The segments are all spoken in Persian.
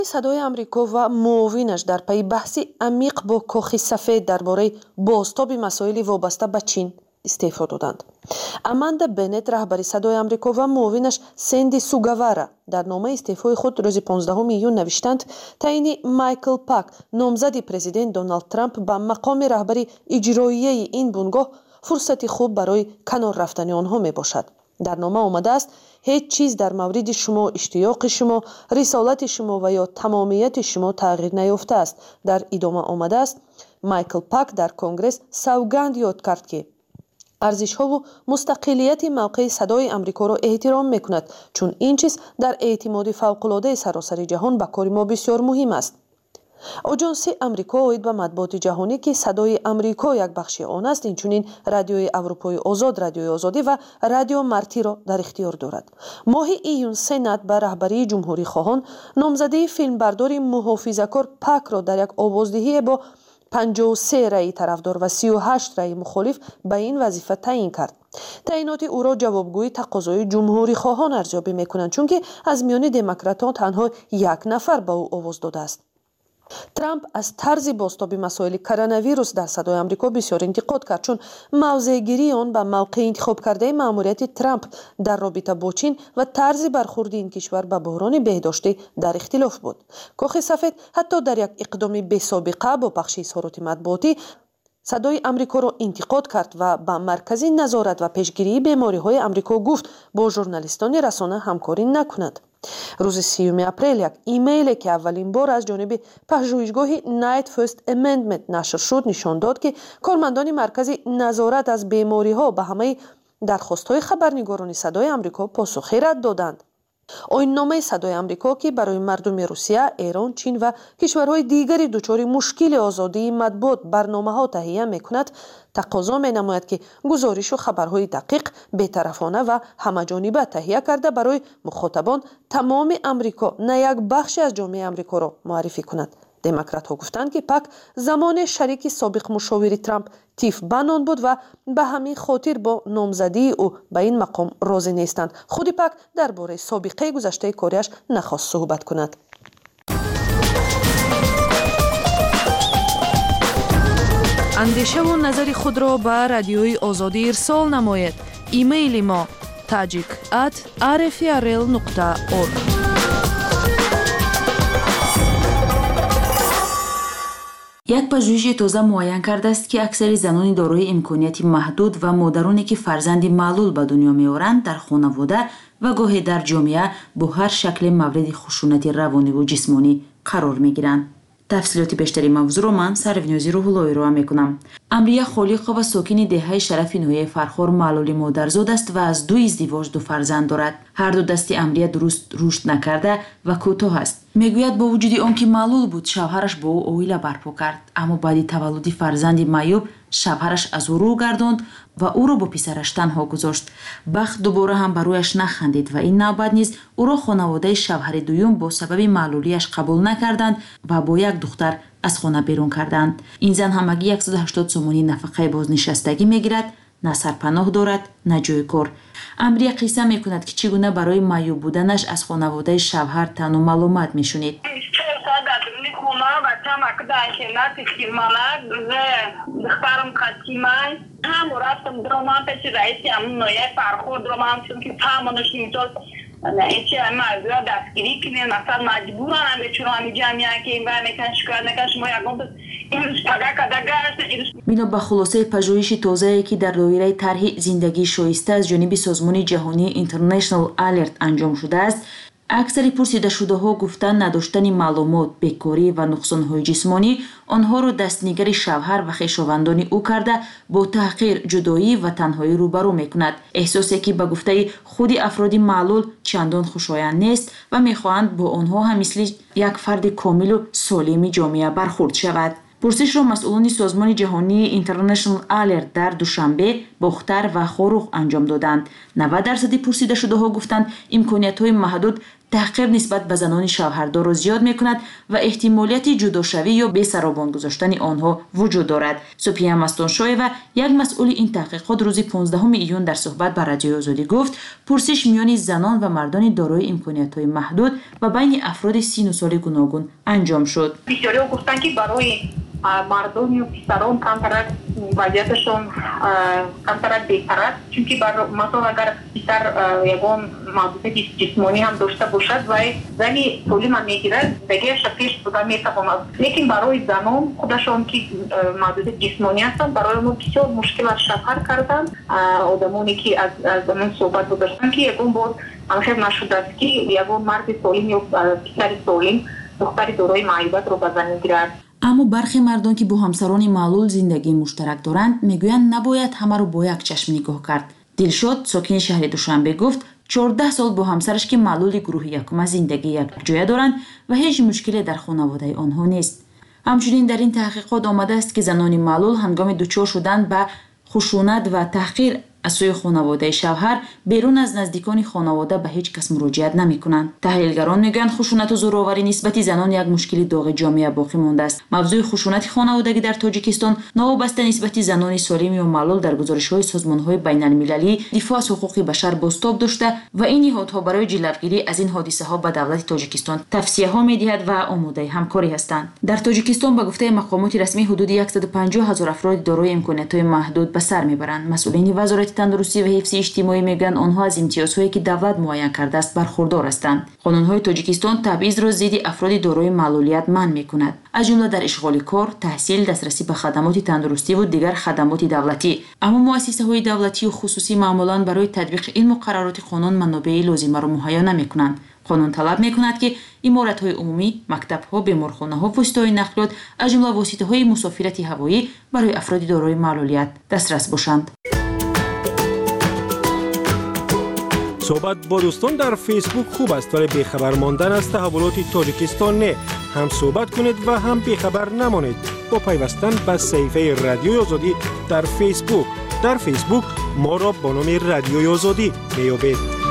صدای آمریکا و معاونش در پی بحثی عمیق با کاخ سفید درباره بازتاب مسائل وابسته به چین استعفا دادند. اماندا بنت رهبری صدای آمریکا و معاونش سندی سوگاوارا در نامه استعفای خود روز 15 میلیون نوشتند تعیین مایکل پاک نامزد پرزیدنت دونالد ترامپ به مقام رهبری اجرایی این بنگاه فرصتی خوب برای کنار رفتن آنها می باشد. در نامه آمده است هیچ چیز در مورد شما، اشتیاق شما، رسالت شما و یا تمامیت شما تغییر نیافته است. در ادامه آمده است مایکل پاک در کنگره سوگند یاد کرد که ارزش ها و مستقلیت موقع صدای آمریکا را احترام میکند، چون این چیز در اعتماد فوق العاده سراسر جهان به کار ما بسیار مهم است. آژانس آمریکا اوید به مطبوعات جهانی که صدای آمریکا یک بخش آن است، اینچنین رادیوی اروپای آزاد، رادیوی آزادی و رادیو مرتی را در اختیار دارد. ماه ایون سنات به رهبری جمهوری خواهان نامزده فیلمبردار محافظه‌کار پاک را در یک آوازدهی با 53 رأی طرفدار و 38 رأی مخالف به این وظیفه تعیین کرد. تعیینات او را جوابگوی تقاضای جمهوری خواهان ارزیابی میکنند، چون که از میان دموکراتان تنها یک نفر به او آواز داده است. ترامپ از طرز بازتاب مسائل کرونا ویروس در صدای آمریکا بسیار انتقاد کرد، چون موضع گیری آن به موقع انتخاب کرده مأموریت ترامپ در رابطه با چین و طرز برخورد این کشور به بحران بهداشتی در اختلاف بود. کاخ سفید حتی در یک اقدام بی‌سابقه با پخش اظهارات مطبوعاتی صدای آمریکا را انتقاد کرد و با مرکز نظارت و پیشگیری بیماری‌های آمریکا گفت با ژورنالیستان رسانه همکاری نکند. روز 30 اپریل یک ایمیلی که اولین بار از جانب پژوهشگاه نایت فرست امندمنت نشر شد نشان داد که کارمندان مرکز نظارت از بیماری‌ها به همه درخواست‌های خبرنگاران صدای آمریکا پاسخی رد دادند. آیین‌نامه صدای آمریکا که برای مردم روسیه، ایران، چین و کشورهای دیگری دچار مشکل آزادی مطبوعات برنامه‌ها تهیه می‌کند، تقاضا می‌نماید که گزارش و خبرهای دقیق، بی‌طرفانه و همه‌جانبه تهیه کرده برای مخاطبان تمام آمریکا نه یک بخش از جامعه آمریکا را معرفی کند. دموکرات‌ها گفتند که پاک زمان شریک سابق مشاور ترامپ تیف بنان بود و به همین خاطر با نامزدی او به این مقام راضی نیستند. خود پاک درباره سابقه گذشته کاریش نخواست صحبت کند. اندیشه و نظر خود را به رادیوی آزادی ارسال نماید. ایمیل ما tajik@rfrl.org. یک پژوهش تازه معین کرده است که اکثر زنان دارای امکانیت محدود و مادرانی که فرزند معلول به دنیا می‌آورند در خانواده و گاهی در جامعه با هر شکل مورد خشونت روانی و جسمانی قرار می‌گیرند. تفصیلات بیشتری موضوع را من سروینوزی روح‌اللهی ارائه می‌کنم. امریه خالقه و ساکن دهه شرف نوحه فرخار معلول مادرزاد است و از 2 ازدواج 2 فرزند دارد. هر دو دست امریه درست رشد نکرده و کوتاه است. میگوید با وجود آنکه معلول بود شوهرش با او عائله برپا کرد، اما بعد تولد فرزند معیوب شوهرش از او رو گرداند و او را با پسرش تنها گذاشت. بخت دوباره هم برایش نخندید و این نوبت نیز او را خانواده شوهر دوم با سبب معلولیش قبول نکردند و با یک دختر از خانه بیرون کردند. این زن همگی 180 سومانی نفقه بازنشستگی میگیرد، نه سرپناه دارد نه جای کار. امریه قصه میکند که چگونه برای معیوب بودنش از خانواده شوهر تنها معلومات میشنید. بنا به خلاصه پژوهش تازه‌ای که در دایره طرح زندگی شایسته از جانب سازمان جهانی اینترنشنال آلرت انجام شده است، اکثر پرسیده شده ها گفتند نداشتن معلومات، بیکاری و نقصان‌های جسمانی آنها را دستنگر شوهر و خویشاوندان او کرده با تحقیر، جدایی و تنهایی روبرو می‌کند. احساسی که به گفته خود افراد معلول چندان خوشایند نیست و می‌خواهند با آنها هم مثل یک فرد کامل و سالم جامعه برخورد شود. پرسش را مسئولان سازمان جهانی اینترنشنال آلرت در دوشنبه باختر و خاروخ انجام دادند. 90% پرسیده شده ها گفتند امکانیت‌های محدود تحقیر نسبت به زنان شوهردار را زیاد می‌کند و احتمالیت جداشوی یا بی‌سرابان گذاشتن آنها وجود دارد. سوپیا مستونشویوا یک مسئول این تحقیقات روز 15 ایون در صحبت با رادیوی آزادی گفت پرسش میان زنان و مردان دارای امکانیت‌های محدود و بین افراد سن و سال گوناگون انجام شد. بسیاری‌ها گفتند که برای مردان و پسران کمتر وضعیتشون کمتر بهتر است، چون مثلا اگر پسر یگان محدودیت جسمانی هم داشته باشد و زنی سالم هم میگیرد دیگه شکلش بوده میتواند، لیکن برای زنان خودشون که محدودیت جسمانی هستند برای اون بسیار مشکل از شفر کردن. آدمانی که از زمان صحبت داشتن که یگان بود انخیر نشده است که یگان مرد سالم یا پسر سالم دختر دارای معیوبیت رو به زن میگیرد. اما برخی مردان که با همسران معلول زندگی مشترک دارند میگویند نباید همه رو با یک چشم نگاه کرد. دلشاد ساکن شهر دوشنبه گفت 14 سال با همسرش که معلول گروه یکم زندگی یک جای دارند و هیچ مشکلی در خانواده آنها نیست. همچنین در این تحقیقات آمده است که زنان معلول هنگام دچار شدن به خشونت و تحقیر از سوی خانواده شوهر بیرون از نزدیکان خانواده به هیچ کس مراجعت نمی‌کنند. تحلیلگران میگویند خشونت و زورآوری نسبت زنان یک مشکل داغ جامعه باقی مانده است. موضوع خشونت خانوادگی در تاجیکستان نوابسته نسبت زنان سالم و معلول در گزارش‌های سازمان‌های بین‌المللی دفاع از حقوق بشر بازتاب داشته و این نهادها برای جلوگیری از این حادثه‌ها به دولت تاجیکستان توصیه‌ها می‌دهد و آماده همکاری هستند. در تاجیکستان به گفته مقامات رسمی حدود 150,000 افراد دارای امکانیت‌های محدود به سر می‌برند. مسئولین وزارت تندرستی و حفظ اجتماعی میگن آنها از امتیازهایی که دولت معین کرده است برخوردار هستند. قانون‌های تاجیکستان تبعیض را ضد افراد دارای معلولیت منع می‌کند، از جمله در اشغال کار، تحصیل، دسترسی به خدمات تندرستی و دیگر خدمات دولتی. اما مؤسسه‌های دولتی و خصوصی معمولاً برای تطبیق این مقررات قانون منابع لازمه را مهیا نمی‌کنند. قانون طلب می‌کند که امارات‌های عمومی، مکتب‌ها، بیمارخانه‌ها و وسیله‌های نقلیات از جمله وسیله‌های مسافرت هوایی برای افراد دارای معلولیت دسترس باشند. صحبت با دوستان در فیسبوک خوب است ولی بیخبر ماندن از تحولات تاجیکستان نه. هم صحبت کنید و هم بیخبر نمانید با پیوستن به صفحه رادیوی آزادی در فیسبوک. در فیسبوک ما را با نام رادیوی آزادی میابید.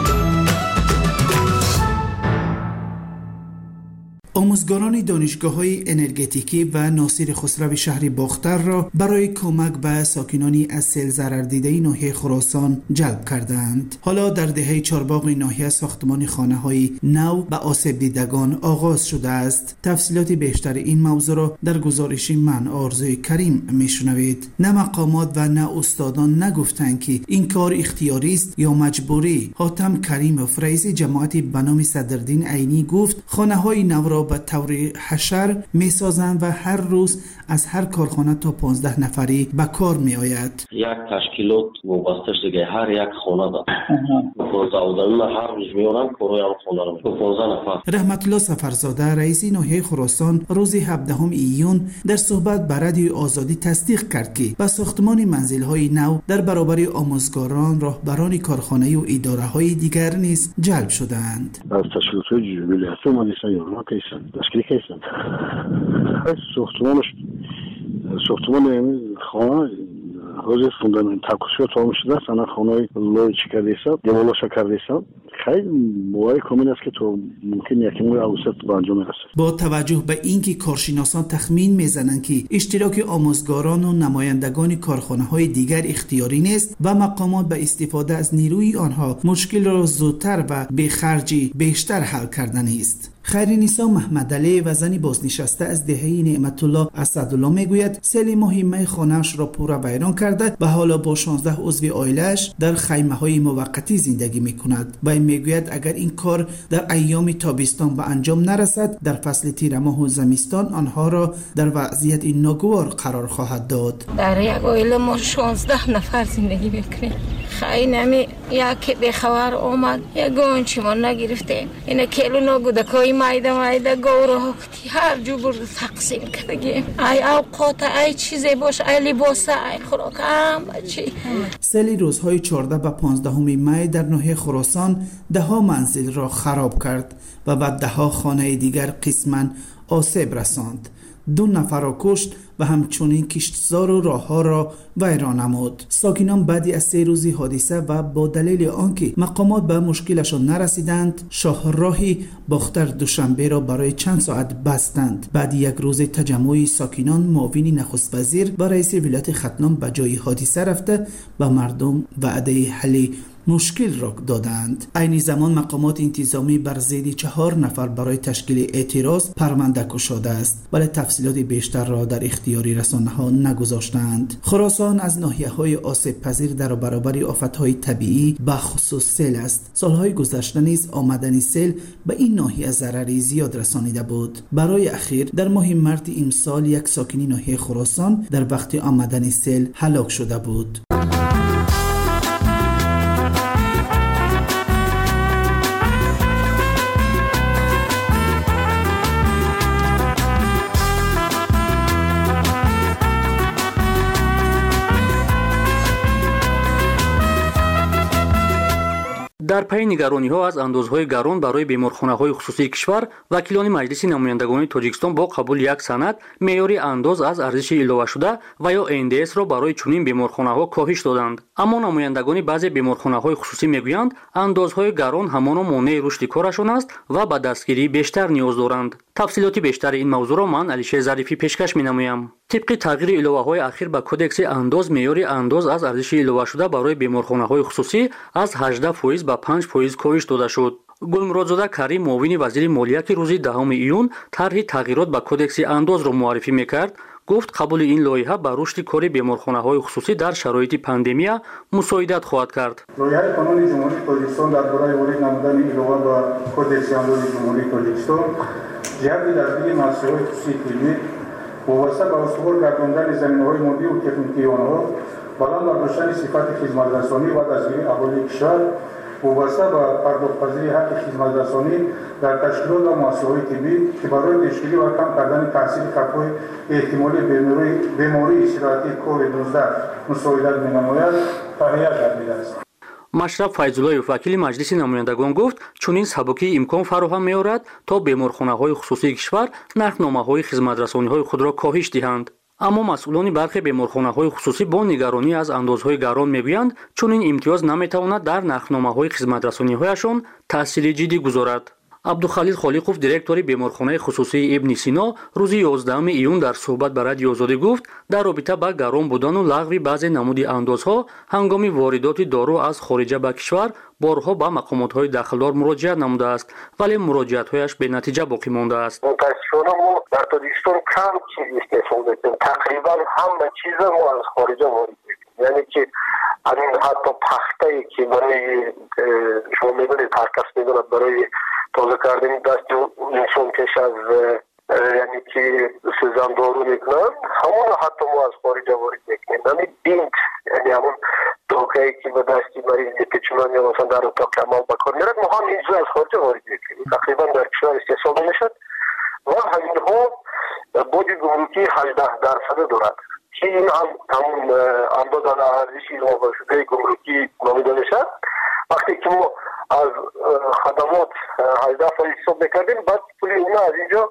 آموزگاران دانشگاه‌های انرژتیکی و ناصر خسرو شهر باختر را برای کمک به ساکنانی از سیل ضرر دیده ناحیه خراسان جلب کردند. حالا در دهه چارباغ ناحیه ساختمان خانه‌های نو به آسیب دیدگان آغاز شده است. تفصیلات بیشتر این موضوع را در گزارش من آرزوی کریم میشنوید. نه مقامات و نه استادان نگفتند که این کار اختیاری است یا مجبوری. حاتم کریم رئیس جماعت به نام صدرالدین عینی گفت خانه‌های نو را به طور حشر می سازند و هر روز از هر کارخانه تا 15 نفری به کار می آید. یک تشکیلات وابسته شده هر یک خانه دارد. 15 آدمی هر روز می آورند کارهای آن خانه را 15 نفر. رحمت الله سفرزاده رئیس ناحیه خراسان روز 17 ایون در صحبت با رادیوی آزادی تصدیق کرد که به ساختمان منزل‌های نو در برابر آموزگاران، راهبران کارخانه و اداره‌های دیگر نیز جلب شدند. از تشکیلات جمعیتی اومدن یا کیسن تشکیل کیسن ساختمان خانه روز فوندامنت تکوسیو تمام شده است. انا خانه لوی چیکارده است دیوالش کرده است. خیلی موای کامل است که تو ممکن یکم اوسط به انجام برسد. با توجه به اینکه کارشناسان تخمین میزنند که اشتراک آموزگاران و نمایندگان کارخانه‌های دیگر اختیاری نیست و مقامات به استفاده از نیروی آنها مشکل را زودتر و به خرجی بیشتر حل کردن است. خیرنسا محمد علی و زنی بازنشسته از دهه نعمت الله اسدالله میگوید سیل مهمه خانه‌اش را پورا ویران کرده و حالا با 16 عضو عائله‌اش در خیمه‌های موقتی زندگی می‌کند و میگوید اگر این کار در ایام تابستان به انجام نرسد در فصل تیر ماه و زمستان آنها را در وضعیت ناگوار قرار خواهد داد. در یک عائله ما 16 نفر زندگی می‌کنیم. خیلی نمی یک بخبر اومد یگان چیمان نگرفته اینا کلو نگودکای مایده گورو کتی هر جو برد تقسیم کردگیم ای اوقات ای چیزی باش ای لباسه ای خوراک همه چی. سیل روزهای 14 و 15 می در ناحیه خراسان 10 منزل را خراب کرد و بعد 10 خانه دیگر قسماً آسیب رساند. 2 نفر را کشت و همچنین کشتزار و راهها را ویران نمود. ساکنان بعد از 3 روز حادثه و با دلیل آنکه مقامات به مشکلشان نرسیدند، شاهراهی باختر دوشنبه را برای چند ساعت بستند. بعد یک روز تجمع ساکنان، معاون نخست وزیر و رئیس ولایت ختلان به جای حادثه رفته و مردم وعده حل مشکل را دادند. عین زمان مقامات انتظامی بر ضد 4 نفر برای تشکیل اعتراض پرونده گشوده است، ولی تفصیلات بیشتر را در اختیار رسانه‌ها نگذاشتند. خراسان از ناحیه‌های آسیب پذیر در برابر آفت‌های طبیعی به خصوص سیل است. سالهای گذشته نیز آمدن سیل به این ناحیه ضرری زیاد رسانیده بود. برای اخیر در ماه مارس امسال یک ساکن ناحیه خراسان در وقت آمدن سیل هلاک شده بود. در پی نگرانی‌ها از اندازهای گران برای بیمارخانه‌های خصوصی کشور، وکیلان مجلس نمایندگان تاجیکستان با قبول یک سند معیار انداز از ارزش علاوه شده و یا NDS را برای چنین بیمارخانه‌ها کاهش دادند. اما نمایندگان بعضی بیمارخانه‌های خصوصی میگویند اندازهای گران همان مانع رشد کارشان است و به دستگیری بیشتر نیاز دارند. تفصیلات بیشتر این موضوع را من علیشیر ظریفی پیشکش می‌نمایم. طبق تغییر الوه‌های اخیر به کدکس انداز، معیار انداز از ارزش علاوه شده برای بیمارخانه‌های خصوصی از 18% به 5% کاهش داده شد. گلمرادزاده کریم، معاون وزیر مالیه که روز 10 ایون طرح تغییرات به کدکس انداز را معرفی می‌کرد، گفت قبول این لایحه به رشد کار بیمارخانه‌های خصوصی در شرایط پاندمیا مساعدت خواهد کرد. لایحه قانون جمهوری تاجیکستان درباره وارد نمودن علاوه به کدکس انداز جمهوری تاجیکستان جهت درگیری مؤسسه‌های خصوصی علمی وابسته به استوار گرداندن زمینه‌های مالی و تکنیکی آنها، بلند برداشتن صفت خدمت‌رسانی و دستگیری اهالی کشور وابسته به پرداخت‌پذیری حق خدمت‌رسانی در تشکیلات و مؤسسه‌های طبی که برای پیشگیری و کم کردن تاثیر خطرهای احتمالی بیماری سرطانی کووید-19 مساعدت می‌نماید تهیه گردیده است. مشرف فیض‌اللهیف، وکیل مجلس نمایندگان، گفت چنین سبکی امکان فراهم می‌آورد تا بیمارخانه‌های خصوصی کشور نرخنامه‌های خدمت‌رسانی‌های خود را کاهش دهند. اما مسئولان برخی بیمارخانه‌های خصوصی با نگرانی از اندازهای گران میگویند چنین امتیاز نمی‌تواند در نرخنامه‌های خدمت‌رسانی‌هایشان تأثیر جدی گذارد. عبدالخلیل خالقوف، دیرکتور بیمارخانه خصوصی ابن سینا، روز 11 ایون در صحبت با رادیو آزادی گفت در رابطه با گران بودن و لغو بعضی نمودی اندازها هنگام واردات دارو از خارج به کشور بارها با مقامات‌های داخلدار مراجعت نموده است، ولی مراجعت‌هایش به نتیجه باقی مانده است. متأسفانه ما در تاجیکستان کم چیز استفاده می‌کنیم. تقریبا همه چیز ما از خارج وارد می‌کنیم. یعنی که همین حتی پخته‌ای که برای شما می‌دونید هر کس می‌دوند برای تازه کردن دست انسان پیش از یعنی که سوزن دارو میکنن، همون حتی ما از خارج وارد میکنیم. یعنی بینت، یعنی همون دوکه‌ای که به دستی مریض پیچونن یا مثلا در اتاق کمال بکار میرد، ما هم اینجا از خارج وارد میکنیم. تقریبا در کشور استحصال میشد و همین ها بودی گمرکی 18% دارد که این هم همون اندازه ارزشی علاوه شده گمرکی نامیده میشد. وقتی که ما از خدمات 18% حساب میکردیم، بعد پولی اونا از اینجا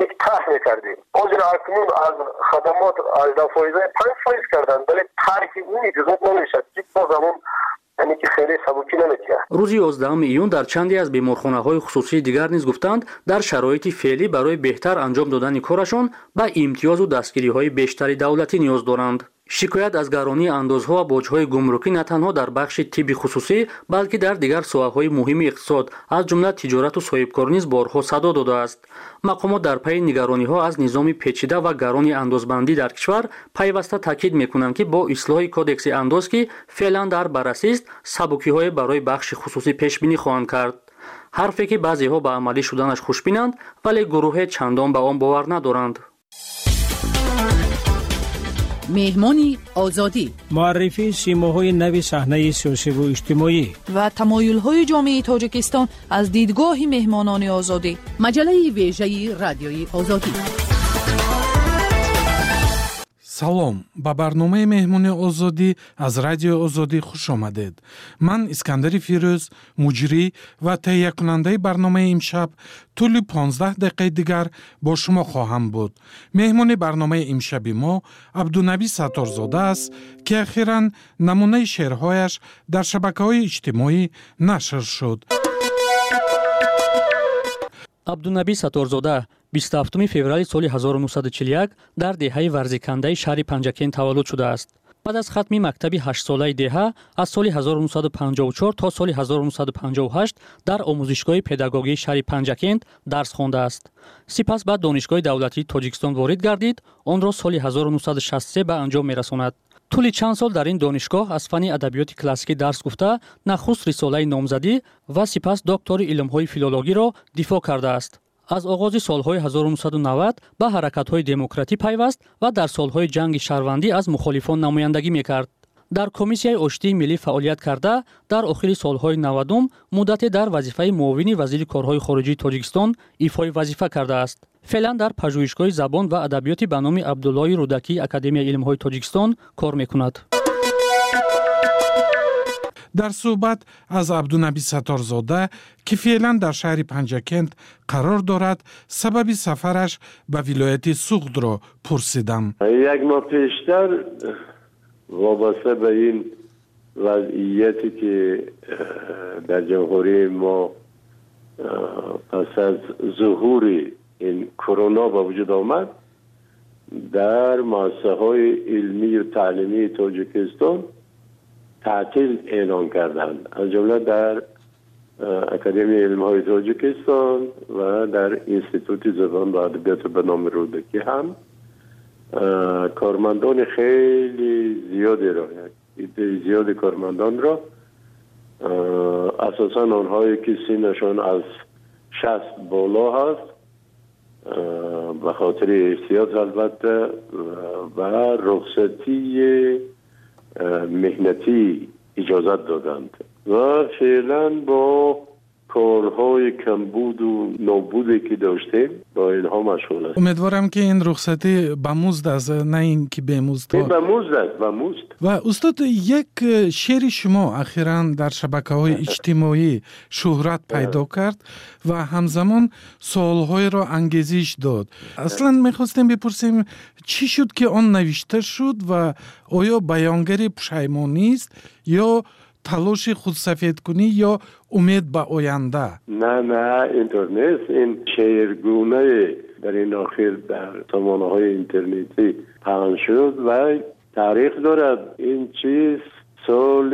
ته میکردیم. آجر اکنون از خدمات 18% 5% کردن، ولی طرحی اون اجازت نمیشد که با زمان یعنی که خیلی سبکی نمی‌کرد. روز 11 ایون در چندی از بیمارخانه‌های خصوصی دیگر نیز گفتند در شرایط فعلی برای بهتر انجام دادن کارشان به امتیاز و دستگیری‌های بیشتری دولتی نیاز دارند. شکایت از گرانی اندازها و باج‌های گمرکی نه تنها در بخش طب خصوصی بلکه در دیگر ساحه‌های مهم اقتصاد از جمله تجارت و صاحبکاری نیز بارها صدا داده است. مقامات در پی نگرانی‌ها از نظام پیچیده و گران اندازبندی در کشور پیوسته تاکید می‌کنند که با اصلاح کدکس انداز که فعلا در بررسی است، سبکی‌های برای بخش خصوصی پیش بینی خواهند کرد. حرفی که بعضی‌ها به عملی شدنش خوشبینند ولی گروه چندان به آن باور ندارند. مهمانی آزادی، معرفی سیماهای نو صحنه سیاسی و اجتماعی و تمایل‌های جامعه تاجیکستان از دیدگاه مهمانان آزادی. مجله ویژه رادیوی آزادی. салом, ба барномаи меҳмони озодӣ аз радиои озодӣ хуш омадед. Ман Искандари Фирӯз, муҷрӣ ва таҳиякунандаи барномаи имшаб тӯли 15 дақиқаи дигар бо шумо хоҳам буд. меҳмони барномаи имшаби мо Абдунаби Сатторзода аст, ки ахиран намунаи шеърҳояш дар шабакаҳои иҷтимоӣ нашр шуд. абдунаби Сатторзода 27 феврали соли 1941 дар деҳаи варзикандаи шаҳри Панҷакент таваллуд шудааст. баъд аз хатми мактаби 8-солаи деҳа аз соли 1954 то соли 1958 дар омӯзишгоҳи педагогии шаҳри Панҷакент дарс хондааст. сипас ба донишгоҳи давлатии Тоҷикистон ворид гардид, онро соли 1963 ба анҷом мерасонад. тӯли чанд сол дар ин донишгоҳ аз фанни адабиёти классикӣ дарс гуфта, нахуст рисолаи номзадӣ ва сипас доктори илмҳои филологиро дифоъ кардааст. аз оғози солҳои 1990 ба ҳаракатҳои демократӣ пайваст ва дар солҳои ҷанги шаҳрвандӣ аз мухолифон намояндагӣ мекард. дар комиссияи оштии миллӣ фаъолият карда, дар охири солҳои 90 муддате дар вазифаи муовини вазири корҳои хориҷии Тоҷикистон ифои вазифа кардааст. феълан дар пажӯҳишгоҳи забон ва адабиёти ба номи Абдуллои Рӯдакии Академияи илмҳои Тоҷикистон кор мекунад. дар суҳбат аз Абдунаби Сатторзода, ки феълан дар шаҳри Панҷакент қарор дорад, сабаби сафараш ба вилояти Суғдро пурсидам. як моҳ пештар вобаста ба ин вазъияте ки дар ҷамҳурии мо пас аз зуҳури ин корона ба вуҷуд омад, дар муассисаҳои илмию таълимии Тоҷикистон تعطیل اعلان کردند، از جمله در اکادمی علم‌های تاجیکستان و در انستیتوت زبان و ادبیات به نام رودکی هم کارمندان خیلی زیادی را، زیاد کارمندان را، اساساً آنهایی که سنشان از 60 بالا هست، به خاطر احتیاط البته و رخصتی مهنتی اجازت دادند و فعلا با کارهای کمبود و نابودی که داشتیم با اینها مشغول است. امیدوارم که این رخصتی به مزد است، نه این که به مزد. به مزد است، به مزد. و استاد، یک شعر شما اخیراً در شبکه‌های اجتماعی شهرت پیدا کرد و همزمان سوال‌های را انگیزش داد. اصلاً می‌خواستیم بپرسیم چی شد که آن نوشته شد و آیا بیانگر پشیمانی است یا تلاش خودسفید کنی یا امید به آینده؟ نه اینطور نیست. این شعرگونه در این آخر در سامانه‌های اینترنتی پخش شد و تاریخ دارد. این چیز سال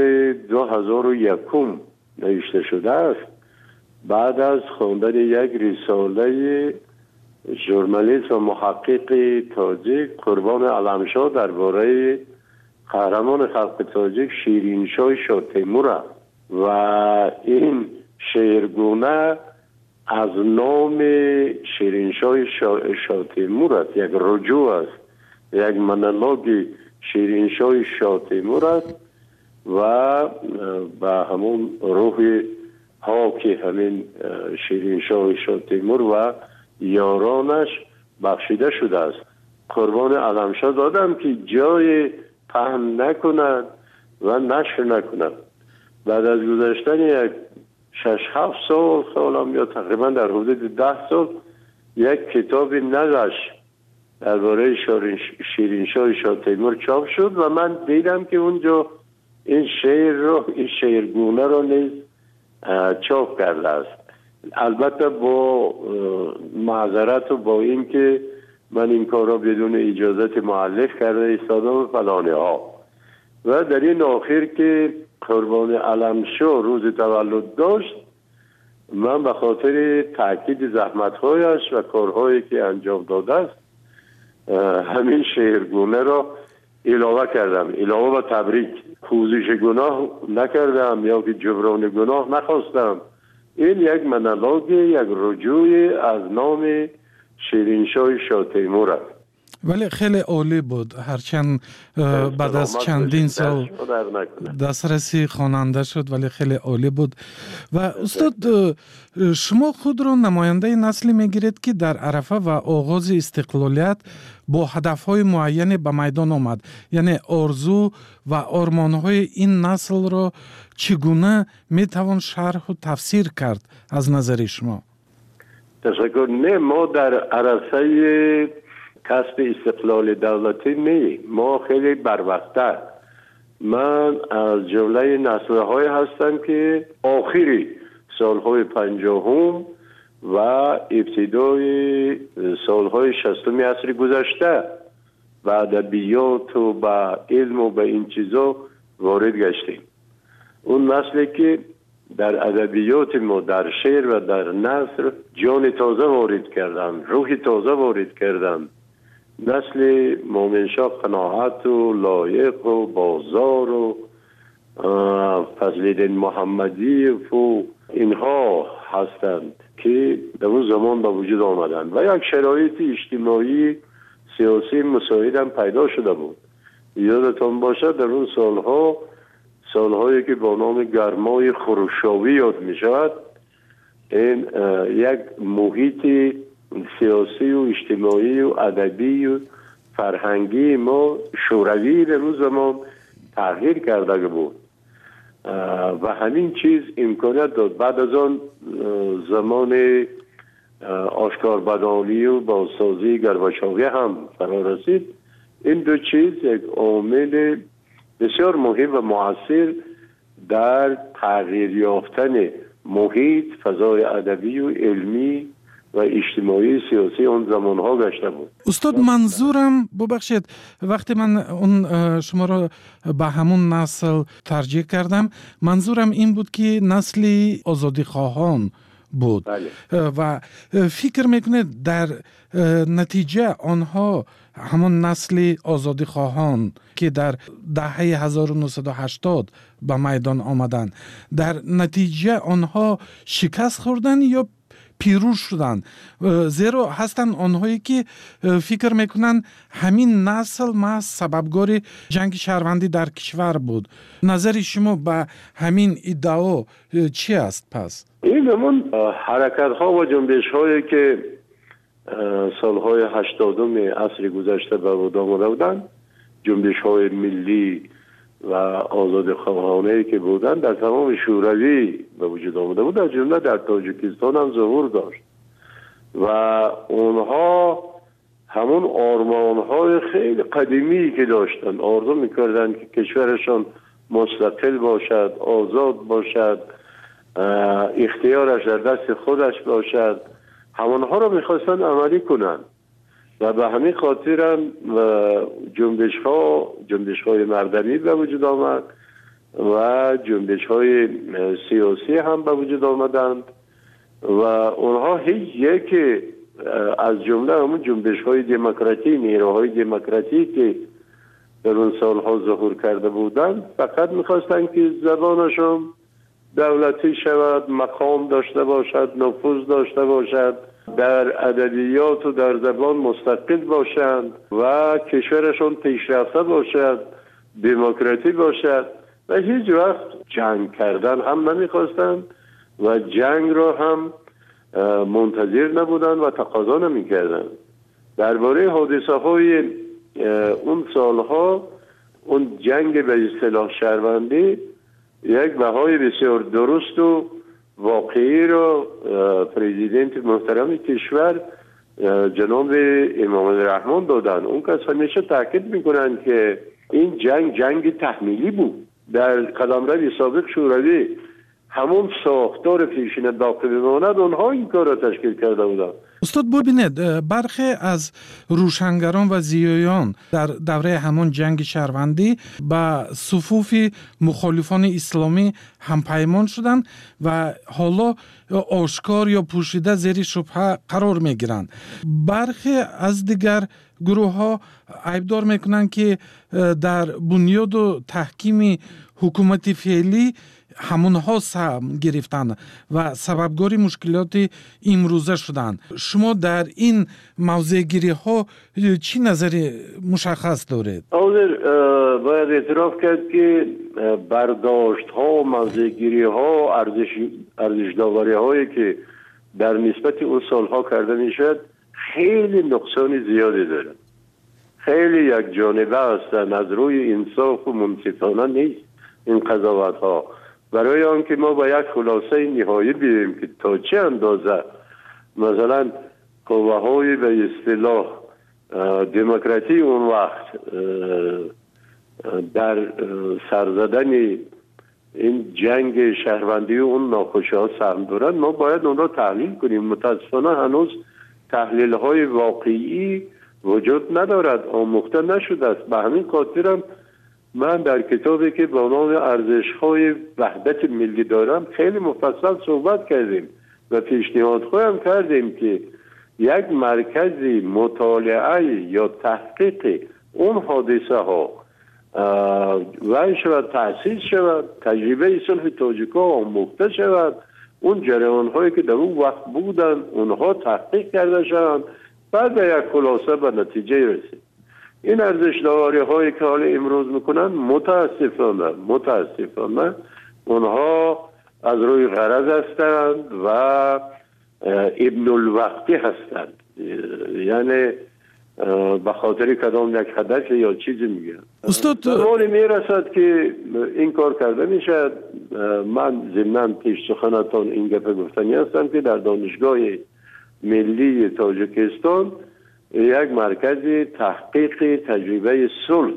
2001 نوشته شده است، بعد از خواندن یک رساله ژورنالیست و محقق تاجیک قربان علمشاه درباره قهرمان خلق تاجیک شیرینشاه شاه تیمور است و این شعرگونه از نام شیرینشاه شاه تیمور است، یک رجوع است، یک مونولوگ شیرینشاه شاه تیمور است و به همون روح ها که همین شیرینشاه شاه تیمور و یارانش بخشیده شده است. قربان علمشاه دادم که جای پهن نکند و نشر نکند. بعد از گذشتن یک 6-7 سال یا تقریبا در حدود 10 سال یک کتاب نقش درباره شیرینشاه شاه تیمور چاپ شد و من دیدم که اونجا این شعرگونه رو نیز چاپ کرده است. البته با معذرت و با این که من این کار را بدون اجازت مؤلف کرده ایستادم و فلانه ها. و در این آخر که قربان علمشاه روز تولد داشت، من به خاطر تاکید زحمت‌هایش و کارهایی که انجام داده است همین شعرگونه را علاوه کردم، علاوه و تبریک. پوزش گناه نکردم یا که جبران گناه نخواستم. این یک مونولوگ، یک رجوع از نام شیرینشاه شاه تیمور است. ولی خیلی عالی بود، هرچند بعد از چندین سال دسترسی خواننده شد ولی خیلی عالی بود. و استاد شما خود را نماینده نسلی میگیرید که در عرفه و آغاز استقلالیت با هدفهای معین به میدان آمد، یعنی آرزو و آرمانهای این نسل را چگونه میتوان شرح و تفسیر کرد از نظر شما؟ تشکر. نه، ما در عرصه کسب استقلال دولتی نه، ما خیلی بروقت‌تر. من از جمله نسل‌های هستم که آخری سالهای 50 و ابتدای سالهای 60 عصر گذشته و ادبیات و به علم و به این چیزا وارد گشتیم. اون نسلی که در ادبیات ما، در شعر و در نثر جان تازه وارد کردن، روح تازه وارد کردن. نسل مومنشاه قناعت و لایق و بازار و فضل‌الدین محمدی و اینها هستند که در اون زمان به وجود آمدند و یک شرایط اجتماعی سیاسی مساعد هم پیدا شده بود. یادتان باشد در اون سالهایی که با نام گرمای خروشاوی یاد می شود، این یک محیط سیاسی و اجتماعی و ادبی و فرهنگی ما شوروی در اون زمان تغییر کرده بود و همین چیز امکانیت داد. بعد از آن زمان آشکاربدانی و بازسازی گرباچوی هم فرا رسید. این دو چیز یک عامل بسیار مهم و مؤثر در تغییر یافتن محیط، فضای ادبی و علمی و اجتماعی سیاسی اون زمانها گشته بود. استاد منظورم ببخشید، وقتی من اون شما را به همون نسل ترجیح کردم، منظورم این بود که نسلی آزادی خواهان بود. بله. و فکر میکنید در نتیجه آنها همون نسل آزادی خواهان که در دهه 1980 به میدان آمدن، در نتیجه آنها شکست خوردن یا پیروز شدن؟ زیرا هستن آنهایی که فکر میکنن همین نسل محض سببگار جنگ شهروندی در کشور بود. نظر شما به همین ادعا چی است پس؟ این همون حرکت ها و جنبش هایی که سالهای 80 عصر گذشته به وجود آمده بودند، جنبش های ملی و آزادی خواهانه که بودند در تمام شوروی به وجود آمده بود، در جمله در تاجیکستان هم ظهور داشت و اونها همون آرمان های خیلی قدیمی که داشتن، آرزو میکردن که کشورشان مستقل باشد، آزاد باشد، اختیارش در دست خودش باشد، همونها رو میخواستن عملی کنن و به همین خاطر هم جنبش های مردمی به وجود آمد و جنبش های سیاسی هم به وجود آمدند و اونها هیچ یک از جمله همون جنبش های دموکراتی، نیروهای دموکراتی که در اون سالها ظهور کرده بودند فقط میخواستن که زبانشون دولتی شود، مقام داشته باشد، نفوذ داشته باشد، در ادبیات و در زبان مستقل باشند و کشورشون پیشرفته باشد، دموکراتی باشد و هیچ وقت جنگ کردن هم نمیخواستند و جنگ را هم منتظر نبودند و تقاضا نمیکردند. درباره حادثه های اون سالها، اون جنگ به اصطلاح شهروندی یک بهای بسیار درست و واقعی را پرزیدنت محترم کشور جناب امام الرحمن دادن. اون کس همیشه تاکید میکنن که این جنگ تحمیلی بود. در قلمرو سابق شوروی همون ساختار پیشین باقی بماند، اونها این کار را تشکیل کرده بودن. استاد ببینید، برخی از روشنگران و زیایان در دوره همون جنگ شهروندی به صفوف مخالفان اسلامی هم پیمان شدند و حالا آشکار یا پوشیده زیر شبهه قرار می گیرند. برخی از دیگر گروه ها عیبدار میکنند که در بنیاد و تحکیم حکومت فعلی همونها سهم گرفتن و سببگاری مشکلات امروزه شدن. شما در این موضوع گیری ها چی نظری مشخص دارید؟ باید اعتراف کرد که برداشت ها، موضوع گیری ها، ارزش داوری هایی که در نسبت اون سالها کرده میشد خیلی نقصان زیادی داره، خیلی یک جانبه هستن، از روی انصاف و منصفانه نیست این قضاوت ها. برای آنکه ما با یک خلاصه نهایی بیاییم که تا چه اندازه مثلا قوه های به اصطلاح دموکراتی اون وقت در سرزدن این جنگ شهروندی و اون ناخوشی ها سهم دارن، ما باید اون را تحلیل کنیم. متاسفانه هنوز تحلیل های واقعی وجود ندارد، آموخته نشده است. به همین خاطرم من در کتابی که با نام ارزش های وحدت ملی دارم خیلی مفصل صحبت کردیم و پیشنهاد خواهم کردیم که یک مرکزی مطالعه یا تحقیق اون حادثه ها وای شود، تأسیس شود، تجربه صلح تاجیک‌ها آموخته شود، اون جریان هایی که در اون وقت بودن اونها تحقیق کرده شوند، بعد به یک خلاصه به نتیجه رسید. این ارزش داوری هایی که حال امروز میکنن متاسفانه اونها از روی غرض هستند و ابن الوقتی هستند، یعنی به خاطر کدام یک هدف یا چیزی میگن. زمانی میرسد که این کار کرده میشد. من ضمناً پیش سخنتان این گپ گفتنی هستم که در دانشگاه ملی تاجیکستان یک مرکز تحقیق تجربه صلح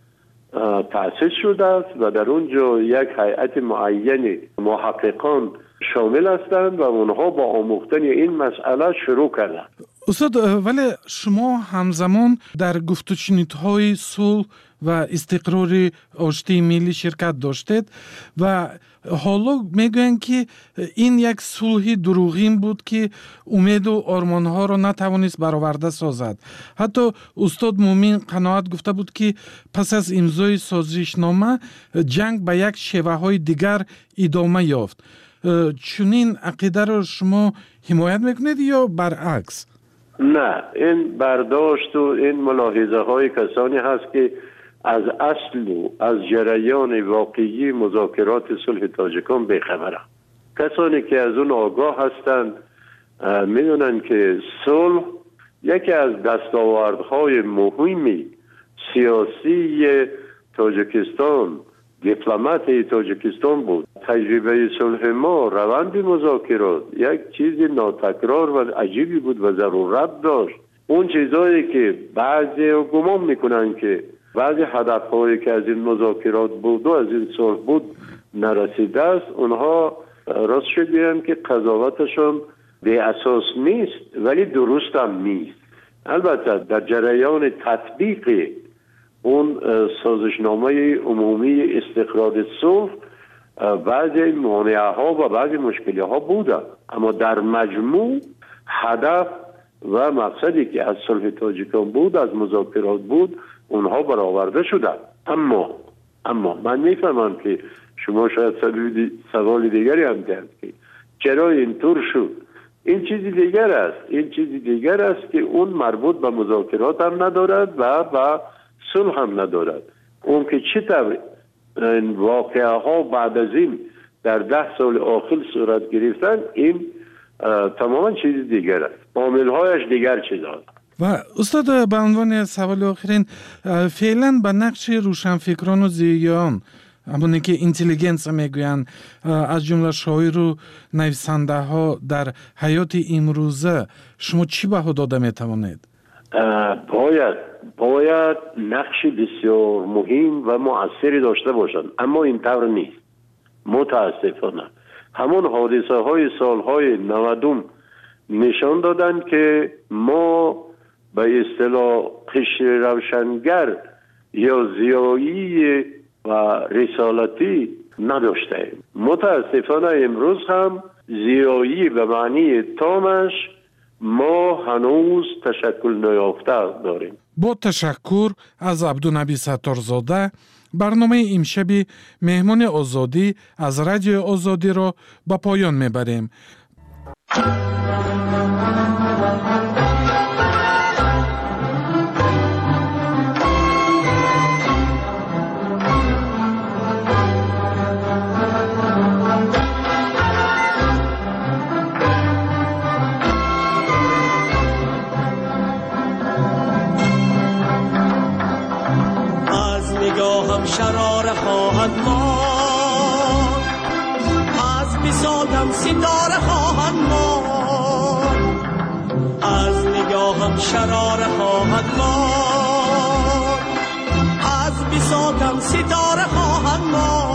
تأسیس شده است و در اونجا یک هیئت معین محققان شامل هستند و اونها با آموختن این مسئله شروع کردند. استاد، ولی شما همزمان در گفت و شنودهای صلح و استقرار آشتی ملی شرکت داشتید و حالا میگویند که این یک صلح دروغین بود که امید و آرمانها را نتوانست برآورده سازد. حتی استاد مومین قناعت گفته بود که پس از امضای سازشنامه جنگ به یک شیوه های دیگر ادامه یافت. چنین عقیده را شما حمایت میکنید یا برعکس؟ نه، این برداشت و این ملاحظه های کسانی هست که از اصل و از جریان واقعی مذاکرات صلح تاجیکان بیخبرند. کسانی که از اون آگاه هستند میدونن که صلح یکی از دستاوردهای مهمی سیاسی تاجیکستان، دیپلمات تاجیکستان بود. تجربه صلح ما، روند مذاکرات یک چیز ناتکرار و عجیبی بود و ضرورت داشت. اون چیزایی که بعضی گمان میکنن که بعضی هدفهایی که از این مذاکرات بود و از این صلح بود نرسیده است، اونها راست شد بیان که قضاوتشون به اساس نیست ولی درست هم نیست. البته در جریان تطبیق اون سازشنامه عمومی استقرار صلح بعضی مانعه ها و بعضی مشکلی ها بوده، اما در مجموع هدف و مقصدی که از صلح تاجیکان بود، از مذاکرات بود، اونها برآورده شدن. اما من میفهمم که شما شاید سوال دیگری هم دارید که چرا اینطور شد. این چیزی دیگر است که اون مربوط به مذاکرات هم ندارد و به صلح هم ندارد. اون که چطور این واقعه ها بعد از این در 10 سال آخر صورت گرفتن، این تماما چیز دیگر است. عامل‌هایش دیگر چیز است. و استاد، به عنوان سوال آخرین، فعلا به نقش روشنفکران و زیان، همونی که اینتلیجنس میگوین، از جمله شاعر و نویسنده ها در حیات امروزه، شما چی بها داده میتوانید؟ باید نقش بسیار مهم و مؤثری داشته باشند، اما اینطور نیست. متاسفانه همون حادثه های سالهای 90 نشان دادن که ما به اصطلاح قشر روشنگر یا زیایی و رسالتی نداشتیم. متاسفانه امروز هم زیایی به معنی تامش ما هنوز تشکل نیافته داریم. با تشکر از عبدالنبی ستارزاده، برنامه امشب مهمان آزادی از رادیو آزادی را به پایان میبریم. شرار خواهد ماند، از بساطم ستاره خواهد ماند، از نگاهم شرار خواهد ماند، از بساطم ستاره خواهد ماند.